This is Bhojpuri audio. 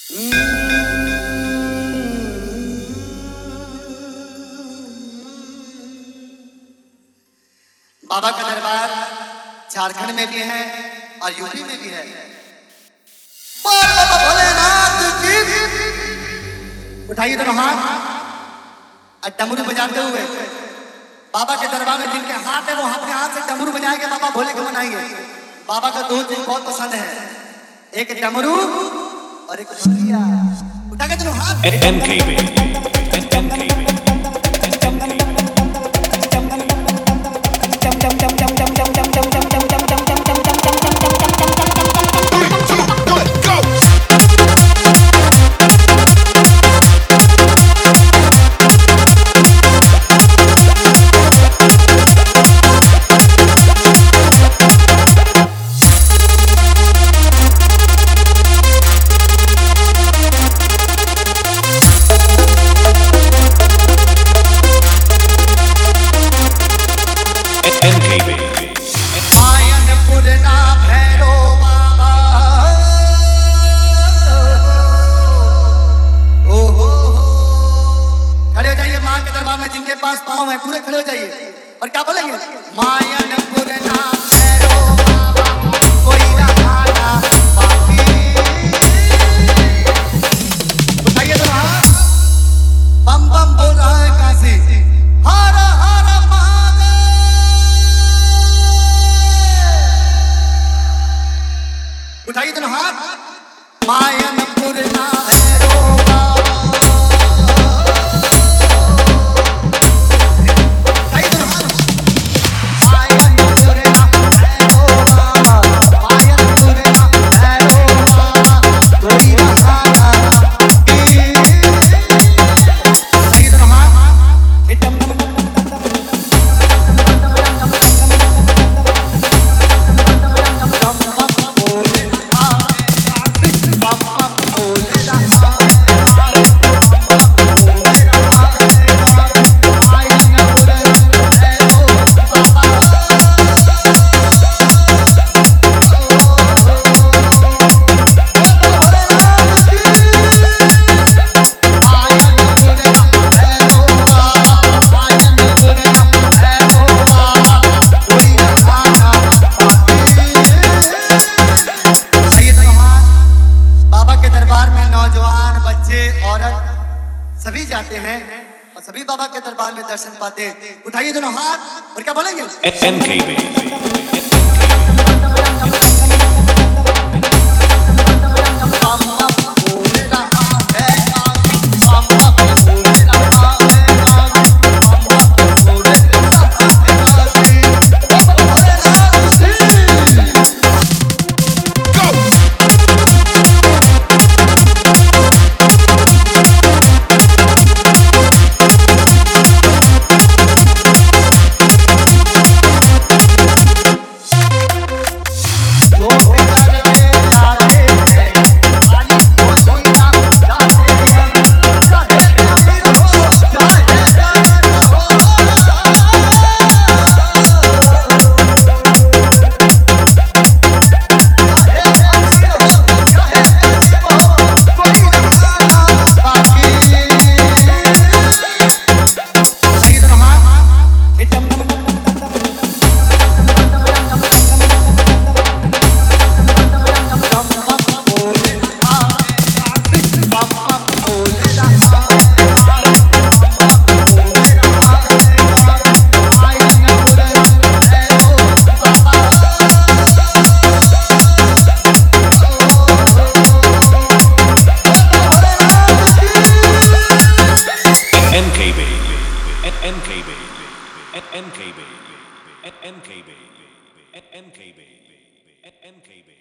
बाबा का दरबार झारखंड में भी है और यूपी में भी है। बाबा भोलेनाथ की उठाइए दोनों हाथ और डमरू बजाते हुए बाबा के दरबार में जिनके हाथ है वो अपने हाथ से डमरू बजाएंगे, बाबा भोले को मनाएंगे। बाबा का दो चीज बहुत पसंद है, एक डमरू और एक बंसिया। उठा के दोनों हाथ। जिनके पास पाँव है पूरे खड़े हो जाइए और क्या बोलेंगे? मायन पुरना भैरो बाबा कोई रहा बाकी। उठाइए तो हाथ, बम बम बोल रहा है काशी, हर हर महादेव। उठाइए तो हाथ, मायन पुरना सभी जाते हैं और सभी बाबा के दरबार में दर्शन पाते हैं। उठाइए दोनों हाथ और क्या बोलेंगे? NKB.